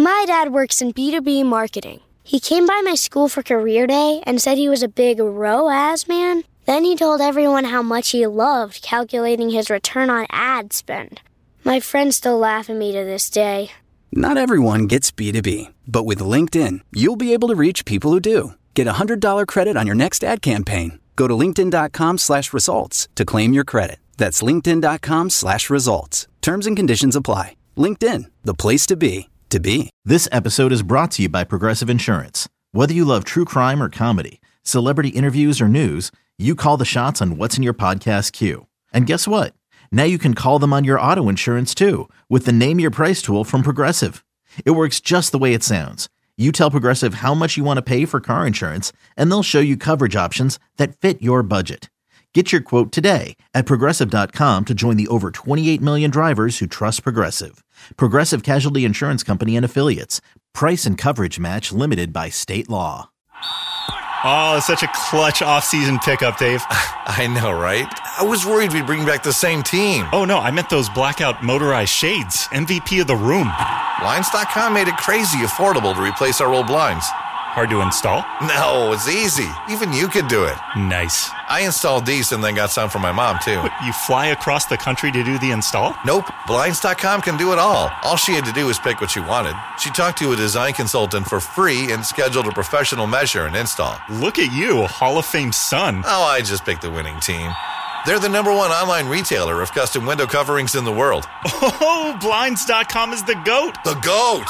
My dad works in B2B marketing. He came by my school for career day and said he was a big ROAS man. Then he told everyone how much he loved calculating his return on ad spend. My friends still laugh at me to this day. Not everyone gets B2B, but with LinkedIn, you'll be able to reach people who do. Get a $100 credit on your next ad campaign. Go to linkedin.com/results to claim your credit. That's linkedin.com/results. Terms and conditions apply. LinkedIn, the place to be, to be. This episode is brought to you by Progressive Insurance. Whether you love true crime or comedy, celebrity interviews or news, you call the shots on what's in your podcast queue. And guess what? Now you can call them on your auto insurance too with the Name Your Price tool from Progressive. It works just the way it sounds. You tell Progressive how much you want to pay for car insurance, and they'll show you coverage options that fit your budget. Get your quote today at Progressive.com to join the over 28 million drivers who trust Progressive. Progressive Casualty Insurance Company and Affiliates. Price and coverage match limited by state law. Oh, it's such a clutch off-season pickup, Dave. I know, right? I was worried we'd bring back the same team. Oh, no, I meant those blackout motorized shades. MVP of the room. Blinds.com made it crazy affordable to replace our old blinds. Hard to install? No, it's easy. Even you could do it. Nice. I installed these and then got some for my mom, too. What, you fly across the country to do the install? Nope. Blinds.com can do it all. All she had to do was pick what she wanted. She talked to a design consultant for free and scheduled a professional measure and install. Look at you, Hall of Fame son. Oh, I just picked the winning team. They're the #1 online retailer of custom window coverings in the world. Oh, Blinds.com is the GOAT. The GOAT!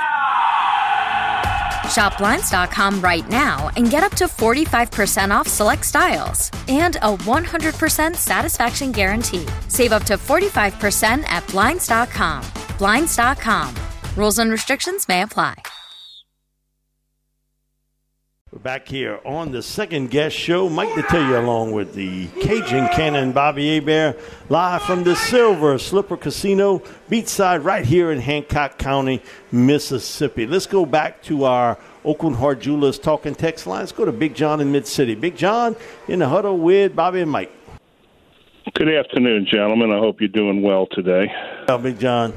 Shop Blinds.com right now and get up to 45% off select styles and a 100% satisfaction guarantee. Save up to 45% at Blinds.com. Blinds.com. Rules and restrictions may apply. We're back here on the second guest show. Mike Detillier along with the Cajun Cannon Bobby Hebert, live from the Silver Slipper Casino, beachside right here in Hancock County, Mississippi. Let's go back to our Oakland Heart Jewelers talking text line. Let's go to Big John in Mid-City. Big John in the huddle with Bobby and Mike. Good afternoon, gentlemen. I hope you're doing well today. Big John.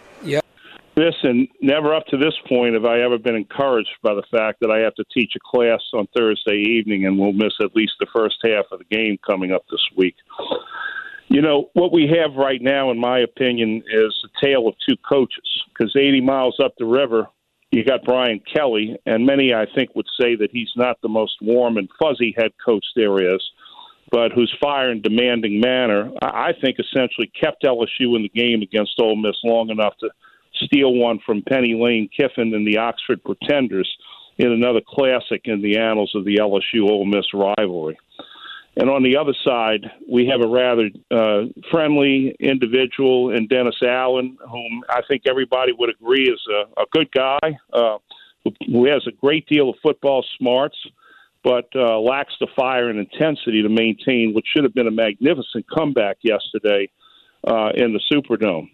Listen, never up to this point have I ever been encouraged by the fact that I have to teach a class on Thursday evening and we'll miss at least the first half of the game coming up this week. You know, what we have right now, in my opinion, is a tale of two coaches, because 80 miles up the river, you got Brian Kelly, and many, I think, would say that he's not the most warm and fuzzy head coach there is, but whose fire and demanding manner, I think, essentially kept LSU in the game against Ole Miss long enough to steal one from Penny Lane Kiffin and the Oxford Pretenders in another classic in the annals of the LSU-Ole Miss rivalry. And on the other side, we have a rather friendly individual in Dennis Allen, whom I think everybody would agree is a good guy, who has a great deal of football smarts, but lacks the fire and intensity to maintain what should have been a magnificent comeback yesterday in the Superdome.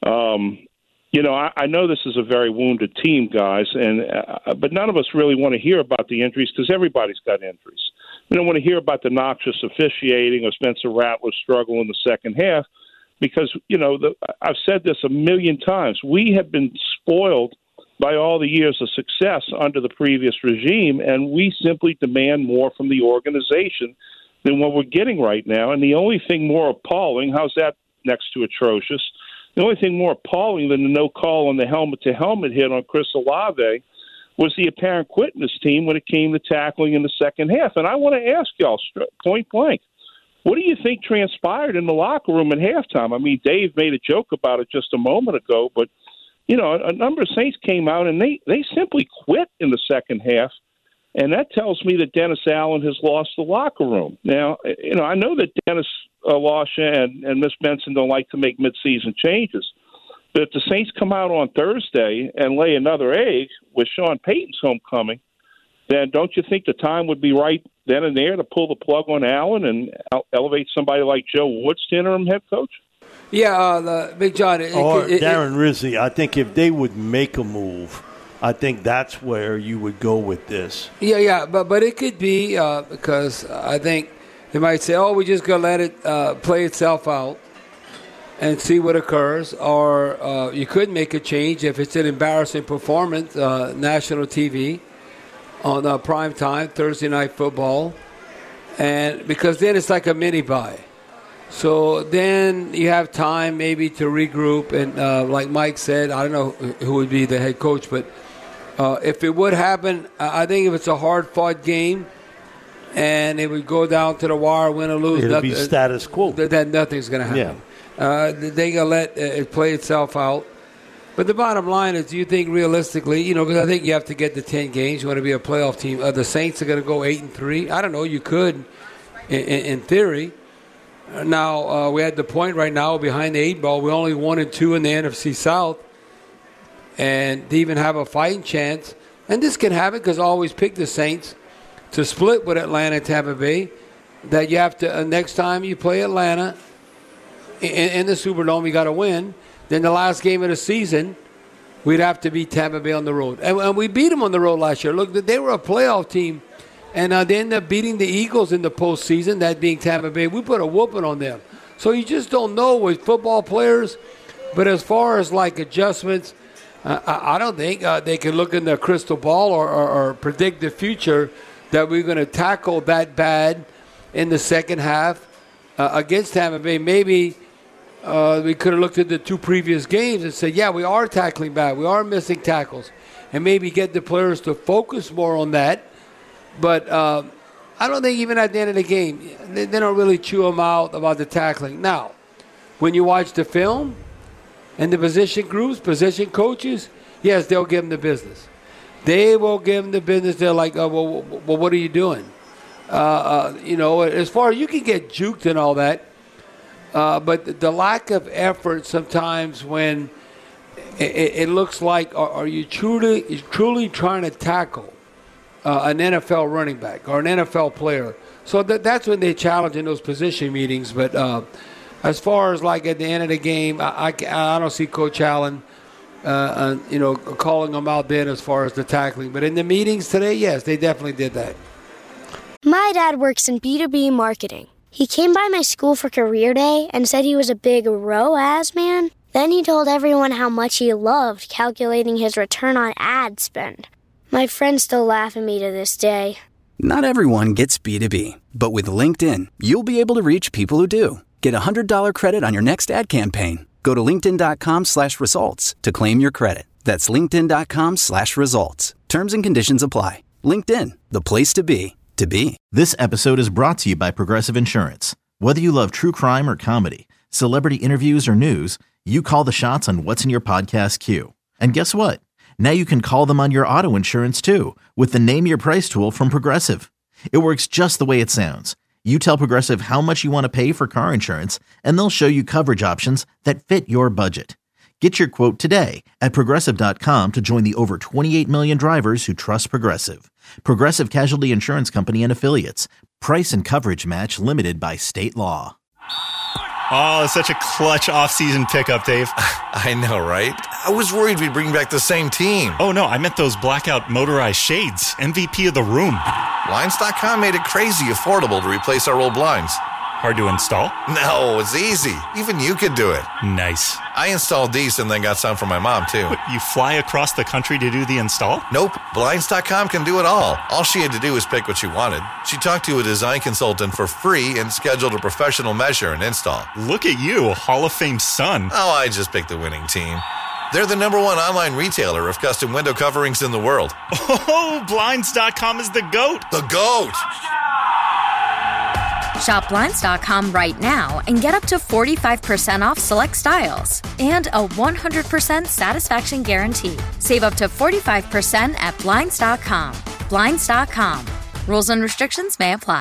You know, I know this is a very wounded team, guys, but none of us really want to hear about the injuries because everybody's got injuries. We don't want to hear about the noxious officiating or Spencer Rattler's struggle in the second half because, you know, I've said this a million times. We have been spoiled by all the years of success under the previous regime, and we simply demand more from the organization than what we're getting right now. And the only thing more appalling, how's that next to atrocious? The only thing more appalling than the no call on the helmet-to-helmet hit on Chris Olave was the apparent quit in this team when it came to tackling in the second half. And I want to ask y'all point blank, what do you think transpired in the locker room at halftime? I mean, Dave made a joke about it just a moment ago, but, you know, a number of Saints came out and they simply quit in the second half. And that tells me that Dennis Allen has lost the locker room. Now, you know, I know that Dennis Lasha and Miss Benson don't like to make midseason changes. But if the Saints come out on Thursday and lay another egg with Sean Payton's homecoming, then don't you think the time would be right then and there to pull the plug on Allen and elevate somebody like Joe Woods to interim head coach? Yeah, Big John. Or Darren Rizzi. I think if they would make a move, I think that's where you would go with this. Yeah, but it could be because I think they might say, oh, we're just going to let it play itself out. and see what occurs. Or you could make a change if it's an embarrassing performance, national TV on prime time, Thursday night football. And because then it's like a mini bye. So then you have time maybe to regroup. And like Mike said, I don't know who would be the head coach, but if it would happen, I think if it's a hard-fought game and it would go down to the wire, win or lose, it'll be status quo. Then nothing's going to happen. Yeah. They're going to let it play itself out. But the bottom line is, do you think realistically, because I think you have to get to 10 games. You want to be a playoff team. The Saints are going to go 8-3. I don't know. You could, in theory. Now, we're at the point right now behind the 8 ball. We're only 1-2 in the NFC South. And to even have a fighting chance. And this can happen because I always pick the Saints to split with Atlanta and Tampa Bay. That you have to, next time you play Atlanta in the Superdome, you got to win. Then the last game of the season, we'd have to beat Tampa Bay on the road. And we beat them on the road last year. Look, they were a playoff team. And they ended up beating the Eagles in the postseason, that being Tampa Bay. We put a whooping on them. So you just don't know with football players. But as far as, like, adjustments, I don't think they can look in their crystal ball or predict the future that we're going to tackle that bad in the second half against Tampa Bay. Maybe we could have looked at the 2 previous games and said, yeah, we are tackling bad. We are missing tackles. And maybe get the players to focus more on that. But I don't think even at the end of the game, they don't really chew them out about the tackling. Now, when you watch the film and the position groups, position coaches, yes, they'll give them the business. They will give them the business. They're like, oh, well, what are you doing? As far as you can get juked and all that, but the lack of effort sometimes when it looks like, are you truly trying to tackle an NFL running back or an NFL player? So that's when they challenge in those position meetings. But as far as like at the end of the game, I don't see Coach Allen, calling them out then as far as the tackling. But in the meetings today, yes, they definitely did that. My dad works in B2B marketing. He came by my school for career day and said he was a big ROAS man. Then he told everyone how much he loved calculating his return on ad spend. My friends still laugh at me to this day. Not everyone gets B2B, but with LinkedIn, you'll be able to reach people who do. Get a $100 credit on your next ad campaign. Go to linkedin.com/results to claim your credit. That's linkedin.com/results. Terms and conditions apply. LinkedIn, the place to be, to be. This episode is brought to you by Progressive Insurance. Whether you love true crime or comedy, celebrity interviews or news, you call the shots on what's in your podcast queue. And guess what? Now you can call them on your auto insurance too with the Name Your Price tool from Progressive. It works just the way it sounds. You tell Progressive how much you want to pay for car insurance, and they'll show you coverage options that fit your budget. Get your quote today at Progressive.com to join the over 28 million drivers who trust Progressive. Progressive Casualty Insurance Company and Affiliates. Price and coverage match limited by state law. Oh, it's such a clutch off-season pickup, Dave. I know, right? I was worried we'd bring back the same team. Oh, no, I meant those blackout motorized shades. MVP of the room. Blinds.com made it crazy affordable to replace our old blinds. Hard to install? No, it's easy. Even you could do it. Nice. I installed these and then got some for my mom, too. But you fly across the country to do the install? Nope. Blinds.com can do it all. All she had to do was pick what she wanted. She talked to a design consultant for free and scheduled a professional measure and install. Look at you, a Hall of Fame son. Oh, I just picked the winning team. They're the #1 online retailer of custom window coverings in the world. Oh, Blinds.com is the GOAT. The GOAT! Shop Blinds.com right now and get up to 45% off select styles and a 100% satisfaction guarantee. Save up to 45% at Blinds.com. Blinds.com. Rules and restrictions may apply.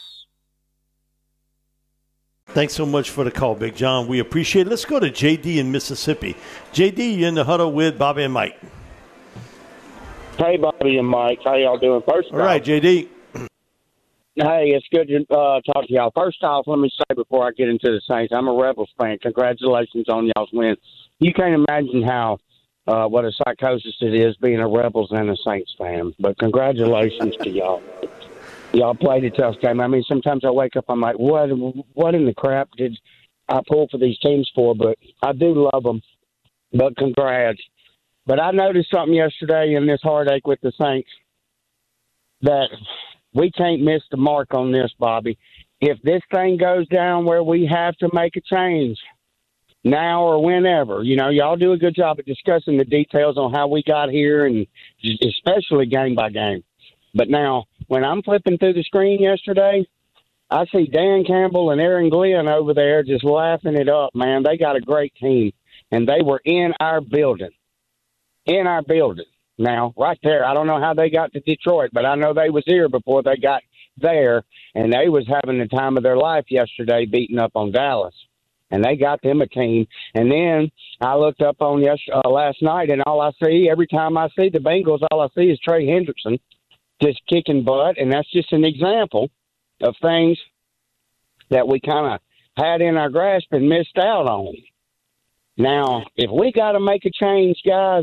Thanks so much for the call, Big John. We appreciate it. Let's go to JD in Mississippi. JD, you're in the huddle with Bobby and Mike. Hey, Bobby and Mike. How y'all doing? All right, JD. Hey, it's good to talk to y'all. First off, let me say before I get into the Saints, I'm a Rebels fan. Congratulations on y'all's win. You can't imagine how what a psychosis it is being a Rebels and a Saints fan. But congratulations to y'all. Y'all played a tough game. I mean, sometimes I wake up, I'm like, what in the crap did I pull for these teams for, but I do love them. But congrats. But I noticed something yesterday in this heartache with the Saints that we can't miss the mark on this, Bobby. If this thing goes down where we have to make a change now or whenever, y'all do a good job of discussing the details on how we got here, and especially game by game. But now, when I'm flipping through the screen yesterday, I see Dan Campbell and Aaron Glenn over there just laughing it up, man. They got a great team, and they were in our building. In our building. Now, right there, I don't know how they got to Detroit, but I know they was here before they got there, and they was having the time of their life yesterday beating up on Dallas. And they got them a team. And then I looked up on last night, and all I see, every time I see the Bengals, all I see is Trey Hendrickson just kicking butt, and that's just an example of things that we kind of had in our grasp and missed out on. Now, if we got to make a change, guys,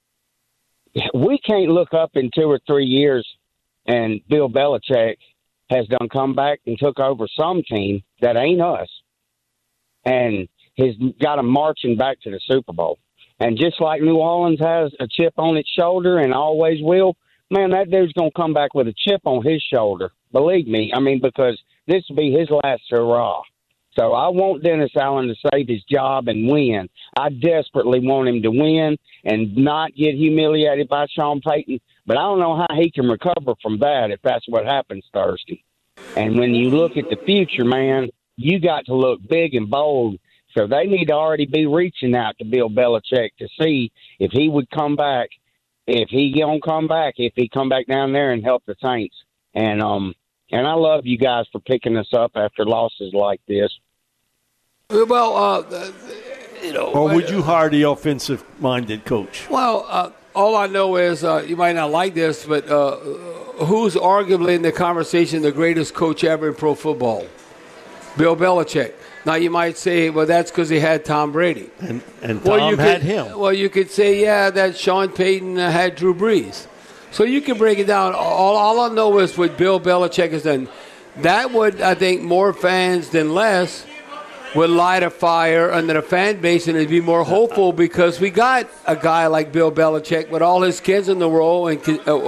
we can't look up in 2 or 3 years and Bill Belichick has done come back and took over some team that ain't us and has got them marching back to the Super Bowl. And just like New Orleans has a chip on its shoulder and always will, man, that dude's going to come back with a chip on his shoulder. Believe me. I mean, because this will be his last hurrah. So I want Dennis Allen to save his job and win. I desperately want him to win and not get humiliated by Sean Payton. But I don't know how he can recover from that if that's what happens Thursday. And when you look at the future, man, you got to look big and bold. So they need to already be reaching out to Bill Belichick to see if he would come back, if he come back down there and help the Saints. And I love you guys for picking us up after losses like this. Well, Or would you hire the offensive-minded coach? Well, all I know is you might not like this, but who's arguably in the conversation the greatest coach ever in pro football? Bill Belichick. Now, you might say, well, that's because he had Tom Brady. And Tom had him. Well, you could say, yeah, that Sean Payton had Drew Brees. So you can break it down. All I know is what Bill Belichick has done. That would, I think, more fans than less would light a fire under the fan base and it'd be more hopeful because we got a guy like Bill Belichick with all his kids in the row and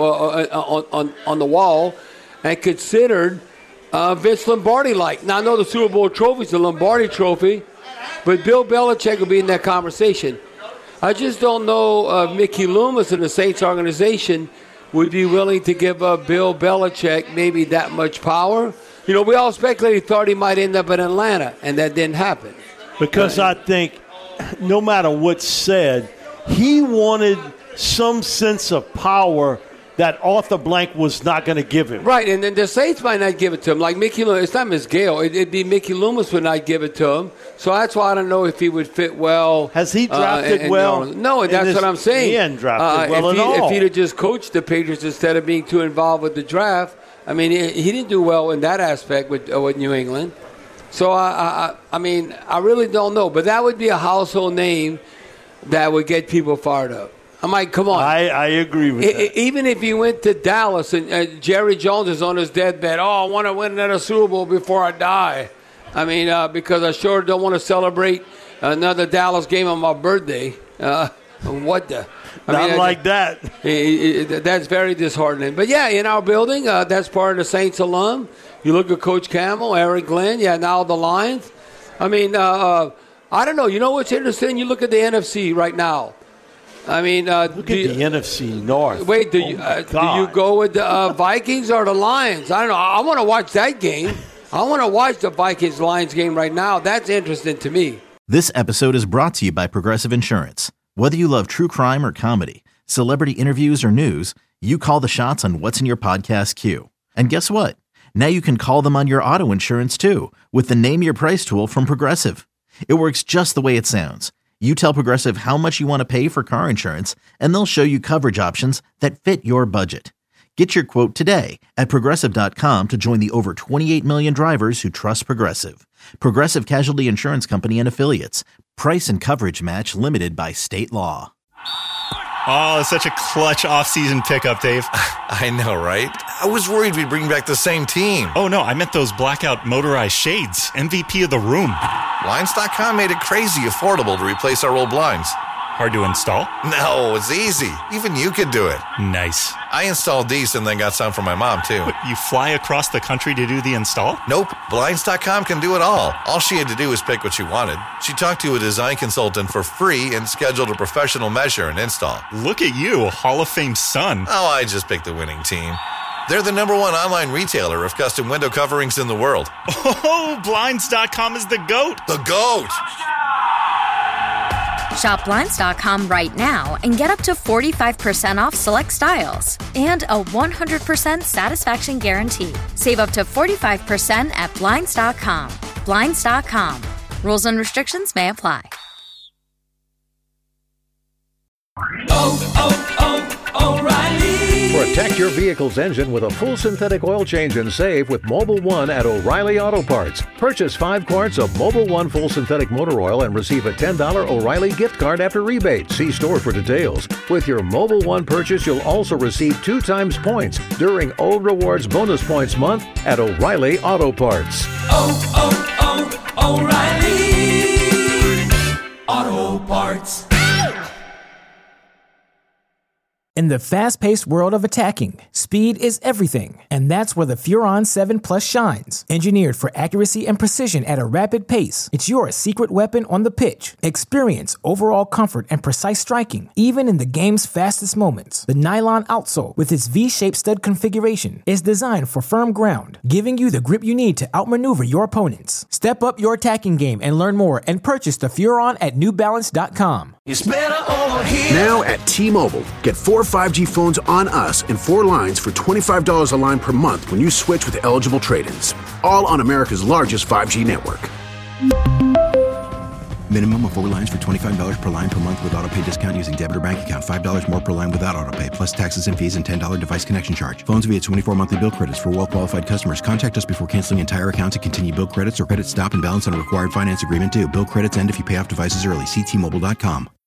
on the wall and considered Vince Lombardi-like. Now, I know the Super Bowl trophy is the Lombardi trophy, but Bill Belichick will be in that conversation. I just don't know if Mickey Loomis and the Saints organization would be willing to give Bill Belichick maybe that much power. You know, we all speculated, thought he might end up in Atlanta, and that didn't happen. Because I think no matter what's said, he wanted some sense of power that Arthur Blank was not going to give him. Right, and then the Saints might not give it to him. Like Mickey Loomis, it's not Miss Gale. It'd be Mickey Loomis would not give it to him. So that's why I don't know if he would fit well. Has he drafted well? No, that's what I'm saying. He hadn't drafted well at all. If he'd have just coached the Patriots instead of being too involved with the draft, I mean, he didn't do well in that aspect with New England. So, I mean, I really don't know. But that would be a household name that would get people fired up. I mean, come on. I agree with that. Even if he went to Dallas and Jerry Jones is on his deathbed, I want to win another Super Bowl before I die. I mean, because I sure don't want to celebrate another Dallas game on my birthday. What the? Not like that. That's very disheartening. But, yeah, in our building, that's part of the Saints alum. You look at Coach Campbell, Eric Glenn, now the Lions. I mean, I don't know. You know what's interesting? You look at the NFC right now. I mean, look at the NFC North. Wait, do you go with the Vikings or the Lions? I don't know. I want to watch that game. I want to watch the Vikings-Lions game right now. That's interesting to me. This episode is brought to you by Progressive Insurance. Whether you love true crime or comedy, celebrity interviews or news, you call the shots on what's in your podcast queue. And guess what? Now you can call them on your auto insurance too with the Name Your Price tool from Progressive. It works just the way it sounds. You tell Progressive how much you want to pay for car insurance, and they'll show you coverage options that fit your budget. Get your quote today at Progressive.com to join the over 28 million drivers who trust Progressive. Progressive Casualty Insurance Company and Affiliates. Price and coverage match limited by state law. Oh, it's such a clutch off-season pickup, Dave. I know, right? I was worried we'd bring back the same team. Oh, no, I meant those blackout motorized shades. MVP of the room. Blinds.com made it crazy affordable to replace our old blinds. Hard to install? No, it's easy. Even you could do it. Nice. I installed these and then got some for my mom, too. What, you fly across the country to do the install? Nope. Blinds.com can do it all. All she had to do was pick what she wanted. She talked to a design consultant for free and scheduled a professional measure and install. Look at you, Hall of Fame son. Oh, I just picked the winning team. They're the #1 online retailer of custom window coverings in the world. Oh, Blinds.com is the GOAT. The GOAT! Shop Blinds.com right now and get up to 45% off select styles and a 100% satisfaction guarantee. Save up to 45% at Blinds.com. Blinds.com. Rules and restrictions may apply. O'Reilly. Protect your vehicle's engine with a full synthetic oil change and save with Mobil 1 at O'Reilly Auto Parts. Purchase 5 quarts of Mobil 1 full synthetic motor oil and receive a $10 O'Reilly gift card after rebate. See store for details. With your Mobil 1 purchase, you'll also receive 2 times points during O Rewards Bonus Points Month at O'Reilly Auto Parts. O'Reilly Auto Parts. In the fast-paced world of attacking, speed is everything, and that's where the Furon 7 Plus shines. Engineered for accuracy and precision at a rapid pace, it's your secret weapon on the pitch. Experience overall comfort and precise striking, even in the game's fastest moments. The nylon outsole, with its V-shaped stud configuration, is designed for firm ground, giving you the grip you need to outmaneuver your opponents. Step up your attacking game and learn more and purchase the Furon at NewBalance.com. It's better over here. Now at T-Mobile, get 4 5G phones on us and 4 lines for $25 a line per month when you switch with eligible trade-ins. All on America's largest 5G network. Minimum of 4 lines for $25 per line per month with autopay discount using debit or bank account. $5 more per line without autopay, plus taxes and fees and $10 device connection charge. Phones via 24 monthly bill credits for well-qualified customers. Contact us before canceling entire account to continue bill credits or credit stop and balance on a required finance agreement due. Bill credits end if you pay off devices early. See T-Mobile.com.